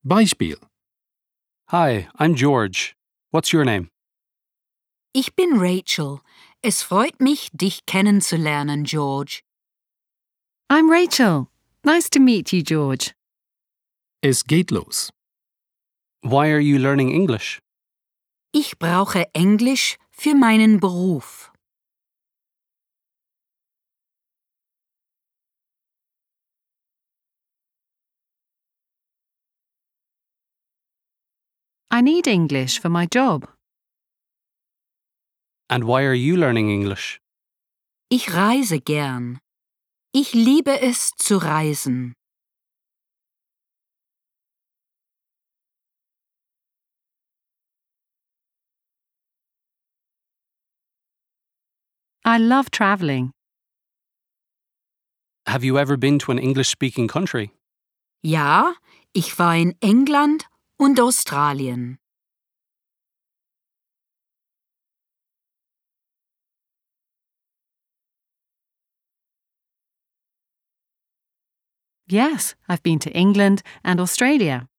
Beispiel: Hi, I'm George. What's your name? Ich bin Rachel. Es freut mich, dich kennenzulernen, George. I'm Rachel. Nice to meet you, George. Es geht los. Why are you learning English? Ich brauche Englisch für meinen Beruf. I need English for my job. And why are you learning English? Ich reise gern. Ich liebe es zu reisen. I love traveling. Have you ever been to an English-speaking country? Ja, ich war in England und Australien. Yes, I've been to England and Australia.